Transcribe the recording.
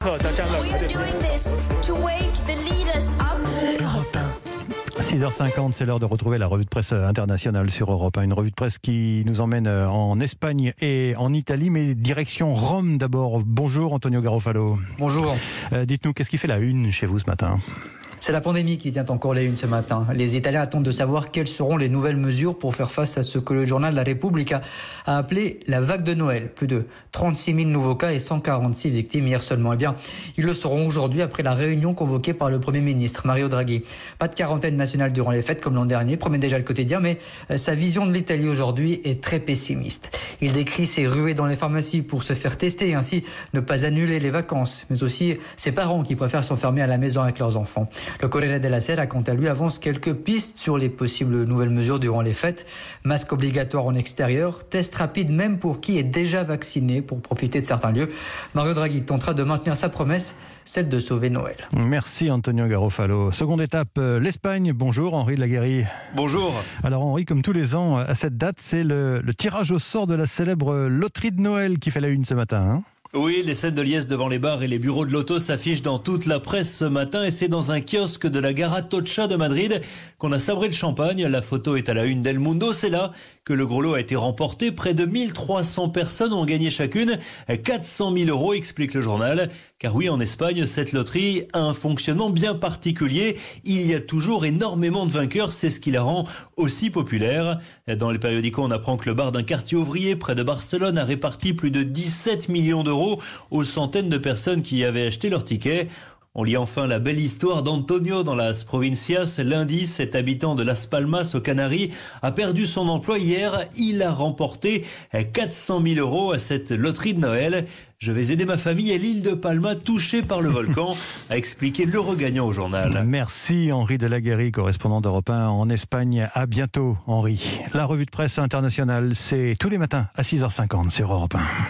We are doing this to wake the leaders up. 6h50, c'est l'heure de retrouver la revue de presse internationale sur Europe 1. Une revue de presse qui nous emmène en Espagne et en Italie, mais direction Rome d'abord. Bonjour Antonio Garofalo. Bonjour. Dites-nous, qu'est-ce qui fait la une chez vous ce matin ? C'est la pandémie qui tient encore les unes ce matin. Les Italiens attendent de savoir quelles seront les nouvelles mesures pour faire face à ce que le journal La Repubblica a appelé la vague de Noël. Plus de 36 000 nouveaux cas et 146 victimes hier seulement. Eh bien, ils le seront aujourd'hui après la réunion convoquée par le Premier ministre Mario Draghi. Pas de quarantaine nationale durant les fêtes comme l'an dernier, promet déjà le quotidien, mais sa vision de l'Italie aujourd'hui est très pessimiste. Il décrit ses ruées dans les pharmacies pour se faire tester et ainsi ne pas annuler les vacances, mais aussi ses parents qui préfèrent s'enfermer à la maison avec leurs enfants. Le Corriere della Sera, quant à lui, avance quelques pistes sur les possibles nouvelles mesures durant les fêtes. Masque obligatoire en extérieur, test rapide même pour qui est déjà vacciné pour profiter de certains lieux. Mario Draghi tentera de maintenir sa promesse, celle de sauver Noël. Merci Antonio Garofalo. Seconde étape, l'Espagne. Bonjour Henri de la Guérie. Bonjour. Alors Henri, comme tous les ans, à cette date, c'est le tirage au sort de la célèbre loterie de Noël qui fait la une ce matin, hein ? Oui, les scènes de liesse devant les bars et les bureaux de l'auto s'affichent dans toute la presse ce matin et c'est dans un kiosque de la Gare Atocha de Madrid qu'on a sabré le champagne. La photo est à la une d'El Mundo. C'est là que le gros lot a été remporté. Près de 1300 personnes ont gagné chacune 400 000 euros, explique le journal. Car oui, en Espagne, cette loterie a un fonctionnement bien particulier. Il y a toujours énormément de vainqueurs. C'est ce qui la rend aussi populaire. Dans les périodicaux, on apprend que le bar d'un quartier ouvrier près de Barcelone a réparti plus de 17 millions d'euros aux centaines de personnes qui y avaient acheté leur ticket. On lit enfin la belle histoire d'Antonio dans Las Provincias. Lundi, cet habitant de Las Palmas aux Canaries a perdu son emploi hier. Il a remporté 400 000 euros à cette loterie de Noël. Je vais aider ma famille et l'île de Palma touchée par le volcan, a expliqué le regagnant au journal. Merci Henri de la Guérie, correspondant d'Europe 1 en Espagne. À bientôt Henri. La revue de presse internationale, c'est tous les matins à 6h50 sur Europe 1.